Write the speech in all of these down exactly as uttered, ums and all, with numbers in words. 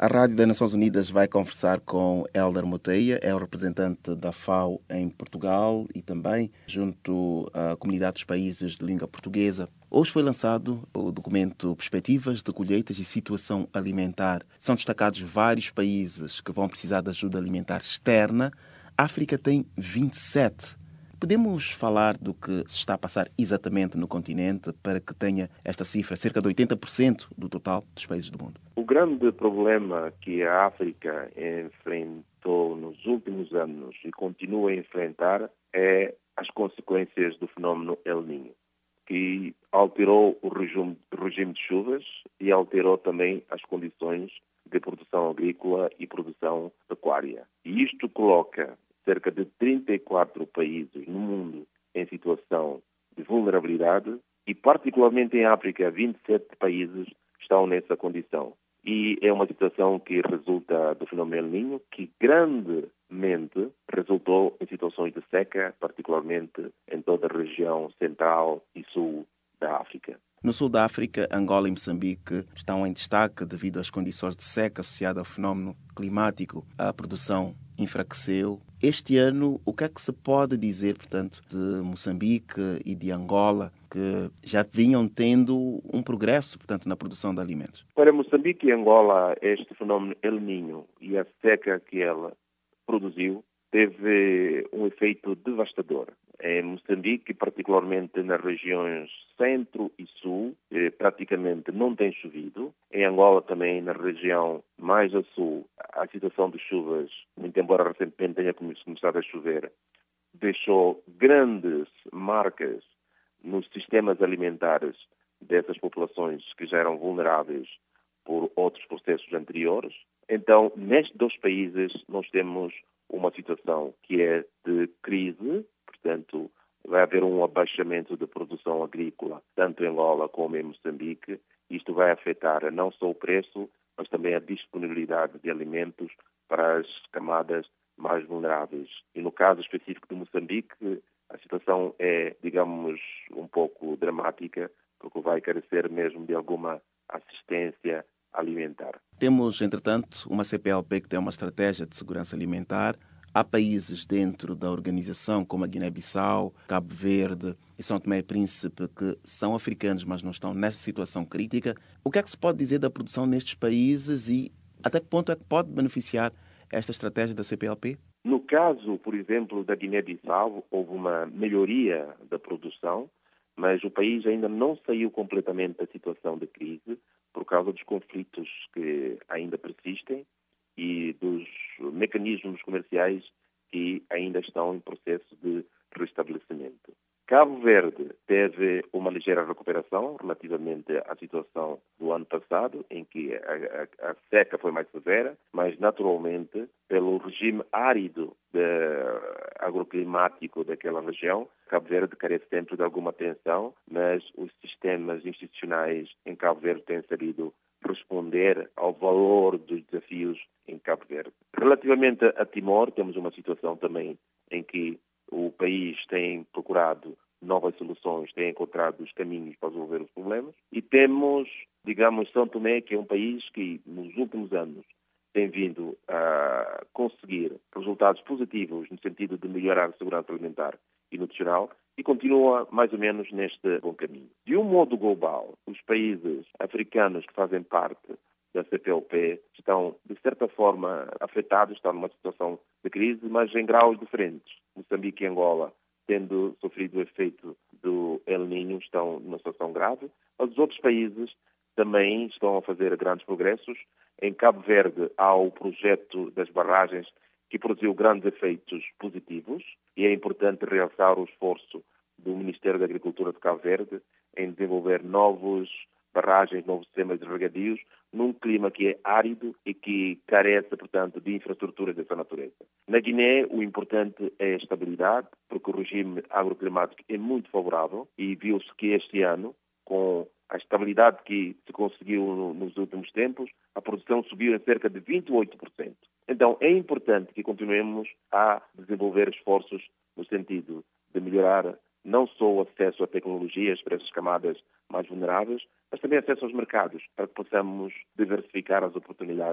A Rádio das Nações Unidas vai conversar com Hélder Moteia, é o representante da F A O em Portugal e também junto à Comunidade dos Países de Língua Portuguesa. Hoje foi lançado o documento Perspectivas de Colheitas e Situação Alimentar. São destacados vários países que vão precisar de ajuda alimentar externa. A África tem vinte e sete. Podemos falar do que se está a passar exatamente no continente para que tenha esta cifra, cerca de oitenta por cento do total dos países do mundo? O grande problema que a África enfrentou nos últimos anos e continua a enfrentar é as consequências do fenómeno El Niño, que alterou o regime, regime de chuvas e alterou também as condições de produção agrícola e produção pecuária. E isto coloca cerca de trinta e quatro países no mundo em situação de vulnerabilidade e, particularmente em África, vinte e sete países estão nessa condição. E é uma situação que resulta do fenómeno El Niño, que grandemente resultou em situações de seca, particularmente em toda a região central e sul da África. No sul da África, Angola e Moçambique estão em destaque devido às condições de seca associadas ao fenómeno climático. A produção enfraqueceu. Este ano, o que é que se pode dizer, portanto, de Moçambique e de Angola, que já vinham tendo um progresso, portanto, na produção de alimentos? Para Moçambique e Angola, este fenómeno El Niño e a seca que ela produziu teve um efeito devastador. Em Moçambique, particularmente nas regiões centro e sul, eh, praticamente não tem chovido. Em Angola também, na região mais a sul, a situação de chuvas, muito embora recentemente tenha começado a chover, deixou grandes marcas nos sistemas alimentares dessas populações que já eram vulneráveis por outros processos anteriores. Então, nestes dois países, nós temos uma situação que é de crise, portanto, vai haver um abaixamento da produção agrícola, tanto em Angola como em Moçambique. Isto vai afetar não só o preço, mas também a disponibilidade de alimentos para as camadas mais vulneráveis. E no caso específico de Moçambique, a situação é, digamos, um pouco dramática, porque vai carecer mesmo de alguma assistência alimentar. Temos, entretanto, uma C P L P que tem uma estratégia de segurança alimentar. Há países dentro da organização, como a Guiné-Bissau, Cabo Verde e São Tomé e Príncipe, que são africanos, mas não estão nessa situação crítica. O que é que se pode dizer da produção nestes países e até que ponto é que pode beneficiar esta estratégia da C P L P? No caso, por exemplo, da Guiné-Bissau, houve uma melhoria da produção, mas o país ainda não saiu completamente da situação de crise por causa dos conflitos que ainda persistem e dos mecanismos comerciais que ainda estão em processo de restabelecimento. Cabo Verde teve uma ligeira recuperação relativamente à situação do ano passado, em que a, a, a seca foi mais severa, mas naturalmente, pelo regime árido de, agroclimático daquela região, Cabo Verde carece sempre de alguma atenção, mas os sistemas institucionais em Cabo Verde têm sabido responder ao valor dos desafios em Cabo Verde. Relativamente a Timor, temos uma situação também em que o país tem procurado novas soluções, tem encontrado os caminhos para resolver os problemas. E temos, digamos, São Tomé, que é um país que nos últimos anos tem vindo a conseguir resultados positivos no sentido de melhorar a segurança alimentar e nutricional e continua mais ou menos neste bom caminho. De um modo global, os países africanos que fazem parte da C P L P estão, de certa forma, afetados, estão numa situação de crise, mas em graus diferentes. Moçambique e Angola, tendo sofrido o efeito do El Niño, estão numa situação grave, mas os outros países também estão a fazer grandes progressos. Em Cabo Verde há o projeto das barragens que produziu grandes efeitos positivos e é importante realçar o esforço do Ministério da Agricultura de Cabo Verde em desenvolver novos barragens, novos sistemas de regadios, num clima que é árido e que carece, portanto, de infraestruturas dessa natureza. Na Guiné, o importante é a estabilidade, porque o regime agroclimático é muito favorável e viu-se que este ano, com a estabilidade que se conseguiu nos últimos tempos, a produção subiu em cerca de vinte e oito por cento. Então, é importante que continuemos a desenvolver esforços no sentido de melhorar não só o acesso a tecnologias para essas camadas mais vulneráveis, mas também acesso aos mercados, para que possamos diversificar as oportunidades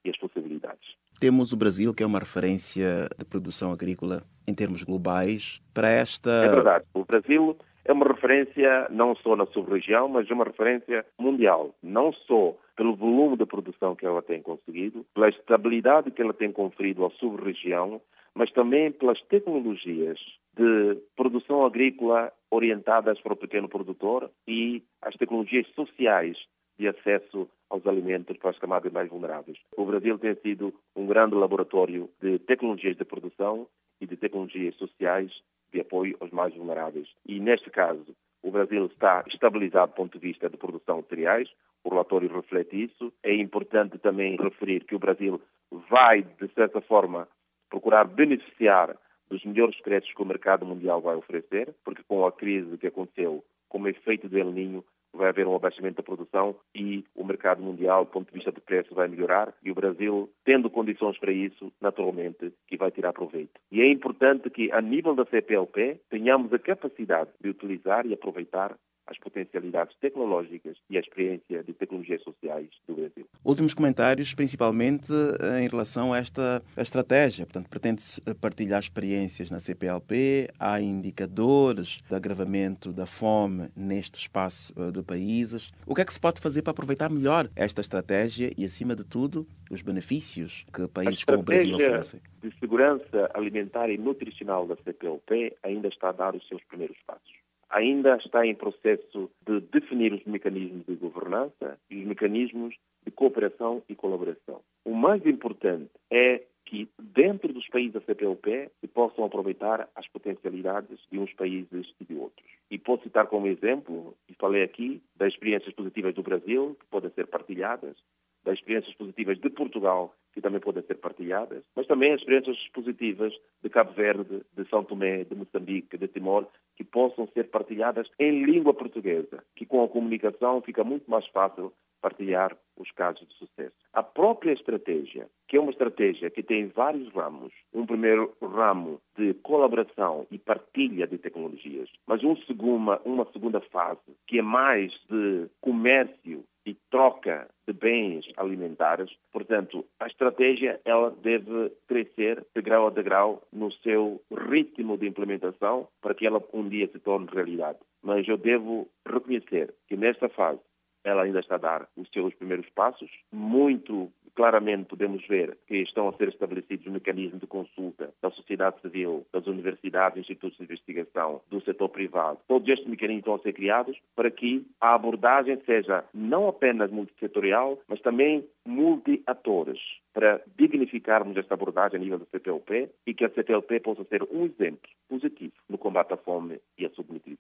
e as possibilidades. Temos o Brasil, que é uma referência de produção agrícola em termos globais. Para esta... É verdade. O Brasil é uma referência não só na sub-região, mas uma referência mundial. Não só pelo volume de produção que ela tem conseguido, pela estabilidade que ela tem conferido à sub-região, mas também pelas tecnologias de produção agrícola orientadas para o pequeno produtor e as tecnologias sociais de acesso aos alimentos para as camadas mais vulneráveis. O Brasil tem sido um grande laboratório de tecnologias de produção e de tecnologias sociais de apoio aos mais vulneráveis. E, neste caso, o Brasil está estabilizado do ponto de vista de produção de cereais, o relatório reflete isso. É importante também referir que o Brasil vai, de certa forma, procurar beneficiar dos melhores créditos que o mercado mundial vai oferecer, porque com a crise que aconteceu, como efeito do El Niño, vai haver um abaixamento da produção e o mercado mundial, do ponto de vista de preço, vai melhorar e o Brasil, tendo condições para isso, naturalmente, que vai tirar proveito. E é importante que, a nível da C P L P, tenhamos a capacidade de utilizar e aproveitar as potencialidades tecnológicas e a experiência de tecnologias sociais do Brasil. Últimos comentários, principalmente em relação a esta a estratégia. Portanto, pretende-se partilhar experiências na C P L P, há indicadores de agravamento da fome neste espaço de países. O que é que se pode fazer para aproveitar melhor esta estratégia e, acima de tudo, os benefícios que países como o Brasil oferecem? A estratégia de segurança alimentar e nutricional da C P L P ainda está a dar os seus primeiros passos. Ainda está em processo de definir os mecanismos de governança e os mecanismos de cooperação e colaboração. O mais importante é que, dentro dos países da C P L P, se possam aproveitar as potencialidades de uns países e de outros. E posso citar como exemplo, e falei aqui, das experiências positivas do Brasil, que podem ser partilhadas, das experiências positivas de Portugal, que também podem ser partilhadas, mas também as experiências positivas de Cabo Verde, de São Tomé, de Moçambique, de Timor, que possam ser partilhadas em língua portuguesa, que com a comunicação fica muito mais fácil partilhar os casos de sucesso. A própria estratégia, que é uma estratégia que tem vários ramos, um primeiro ramo de colaboração e partilha de tecnologias, mas um segunda, uma segunda fase, que é mais de comércio e troca de bens alimentares. Portanto, a estratégia ela deve crescer de grau a degrau no seu ritmo de implementação para que ela um dia se torne realidade. Mas eu devo reconhecer que nesta fase ela ainda está a dar os seus primeiros passos. Muito claramente podemos ver que estão a ser estabelecidos mecanismos de consulta da sociedade civil, das universidades, institutos de investigação, do setor privado. Todos estes mecanismos estão a ser criados para que a abordagem seja não apenas multissetorial, mas também multi-atores, para dignificarmos esta abordagem a nível da C P L P e que a C P L P possa ser um exemplo positivo no combate à fome e à subnutrição.